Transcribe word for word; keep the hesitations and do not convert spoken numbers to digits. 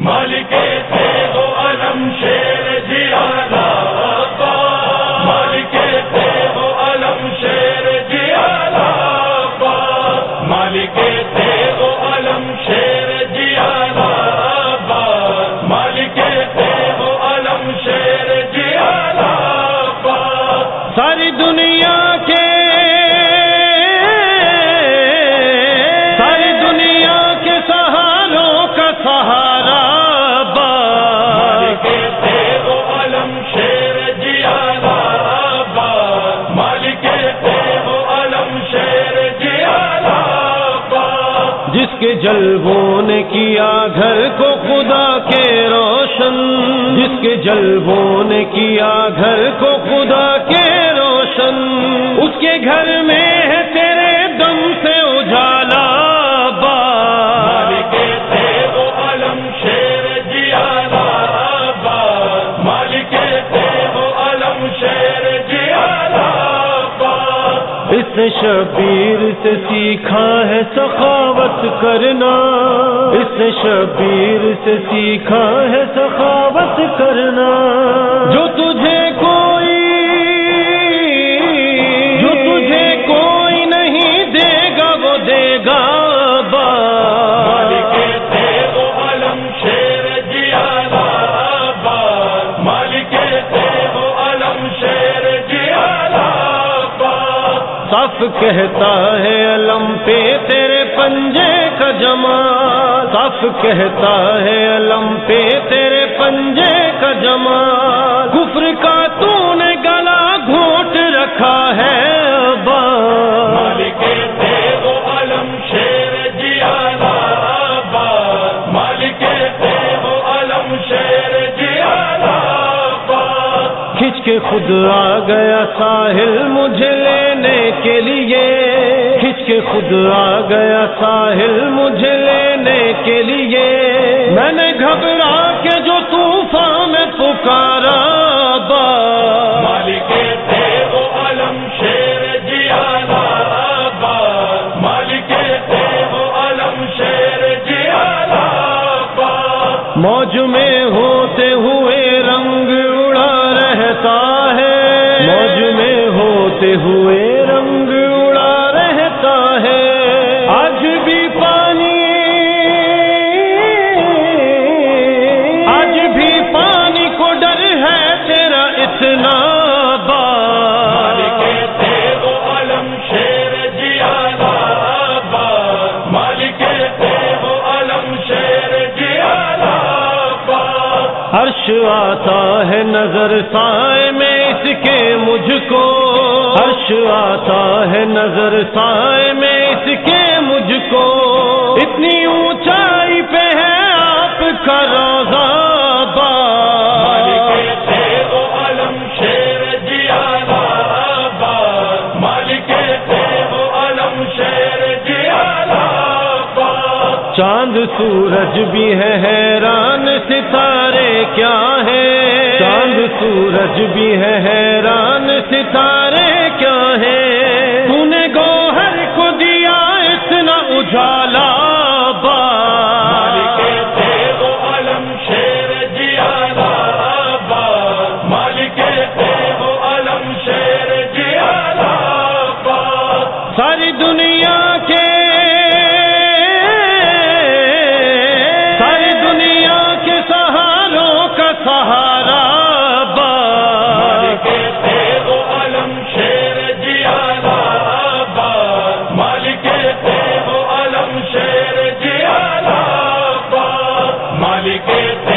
مالک تیغ و علم شیر جیالا مالک تیغ و علم شیر جیالا مالک تیغ و علم شیر جیالا مالک تیغ و علم شیر جیالا ساری دنیا کے ساری دنیا کے سہاروں کا سہارا مالک تیغ و علم شیر جیالا مالک تیغ و علم شیر جیالا جس کے جلووں نے کیا گھر کو خدا کے روشن جس کے جلووں نے کیا گھر کو خدا کے روشن اس کے گھر میں ہے تیرے دم سے اجالا مالک تیغ و علم شیر جیالا مالک تیغ و علم شیر جیالا اس نے شبیر سے سیکھا ہے سخاوت کرنا اس نے شبیر سے سیکھا ہے سخاوت کرنا جو تجھے کوئی جو تجھے کوئی نہیں دے گا وہ دے گا مالک تیغ و علم شیر جیالا مالک تیغ و علم شیر جیالا صف کہتا ہے علم پہ تیرے پنجے کا جمال صف کہتا ہے علم پہ تیرے پنجے کا جمال کفر کا تو نے گلا گھونٹ رکھا ہے مالک تیغ و علم شیر جیالا مالک تیغ و علم شیر جیالا کھچ کے خود آ گیا ساحل مجھے لینے کے لیے کھچ کے خود آ گیا ساحل مجھے لینے کے لیے میں نے گھبرا کے جو طوفان میں پکارا مالک تیغ و علم شیر جیالا مالک تیغ و علم شیر جیالا موج میں ہوتے ہوئے رنگ اڑا رہتا ہے موج میں ہوتے ہوئے رنگ اڑا رہتا ہے آج بھی پانی آج بھی پانی کو ڈر ہے تیرا اتنا مالک تیغ و علم شیر جیالا مالک تیغ و علم شیر جیالا عرش آتا ہے نظر سائے میں اس کے مجھ کو عرش آتا ہے نظر سائے میں اس کے مجھ کو اتنی اونچائی پہ ہے آپ کا روضہ مالک تیغ و علم شیر جیالا مالک تیغ و علم شیر جیالا چاند سورج بھی ہے حیران ستارے کیا ہے چاند سورج بھی ہے حیران ستارے کیا ہے تو نے گوہر کو دیا اتنا اجالا مالک تیغ و علم شیر جیالا مالک تیغ و علم شیر جیالا ساری دنیا کے ساری دنیا کے سہاروں کا سہارا مالک تیغ و علم شیر جیالا مالک تیغ و علم شیر جیالا مالک